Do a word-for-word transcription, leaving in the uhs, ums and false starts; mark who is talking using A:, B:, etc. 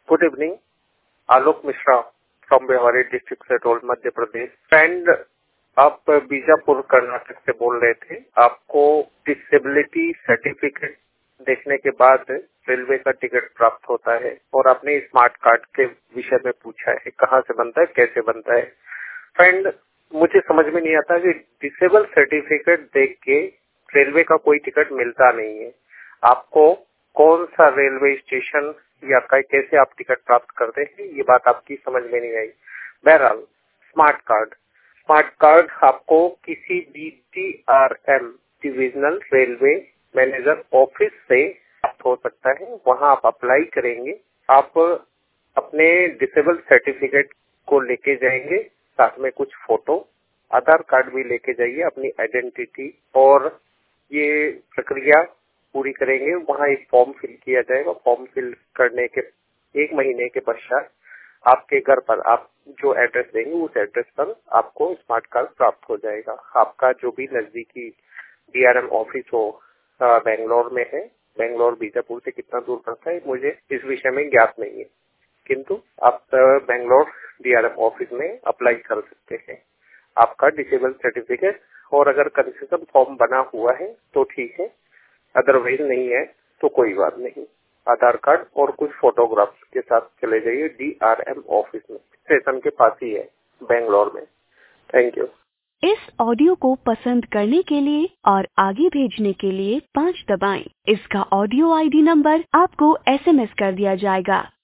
A: Good evening, Alok Mishra from Bhiwadi district सेटोल Madhya Pradesh. Friend, आप बीजापुर कर्नाटक से बोल रहे थे। आपको डिसेबिलिटी सर्टिफिकेट देखने के बाद रेलवे का टिकट प्राप्त होता है और आपने स्मार्ट कार्ड के विषय में पूछा है, कहाँ से बनता है, कैसे बनता है। फ्रेंड, मुझे समझ में नहीं आता कि डिसेबल सर्टिफिकेट देख के रेलवे का कोई टिकट मिलता नहीं है। आपको कौन सा रेलवे स्टेशन या कैसे आप टिकट प्राप्त करते हैं, ये बात आपकी समझ में नहीं आई। बहरहाल, स्मार्ट कार्ड स्मार्ट कार्ड आपको किसी भी DRM divisional railway manager office से प्राप्त हो सकता है। वहां आप अप्लाई करेंगे। आप अपने डिसेबल सर्टिफिकेट को लेके जाएंगे, साथ में कुछ फोटो, आधार कार्ड भी लेके जाइए, अपनी आइडेंटिटी, और ये प्रक्रिया पूरी करेंगे। वहाँ एक फॉर्म फिल किया जाएगा। फॉर्म फिल करने के एक महीने के पश्चात आपके घर पर आप जो एड्रेस देंगे उस एड्रेस पर आपको स्मार्ट कार्ड प्राप्त हो जाएगा। आपका जो भी नजदीकी डीआरएम ऑफिस हो बेंगलोर में है, बेंगलोर बीजापुर से कितना दूर पड़ता है मुझे इस विषय में ज्ञात नहीं है, किंतु आप बेंगलोर डीआरएम ऑफिस में अप्लाई कर सकते हैं आपका डिसेबल सर्टिफिकेट। और अगर कंसेशन फॉर्म बना हुआ है तो ठीक है, अदरवाइज नहीं है तो कोई बात नहीं। आधार कार्ड और कुछ फोटोग्राफ्स के साथ चले जाइए डीआरएम ऑफिस में, स्टेशन के पास ही है बेंगलोर में। Thank you.
B: इस ऑडियो को पसंद करने के लिए और आगे भेजने के लिए पाँच दबाएं। इसका ऑडियो आईडी नंबर आपको एसएमएस कर दिया जाएगा।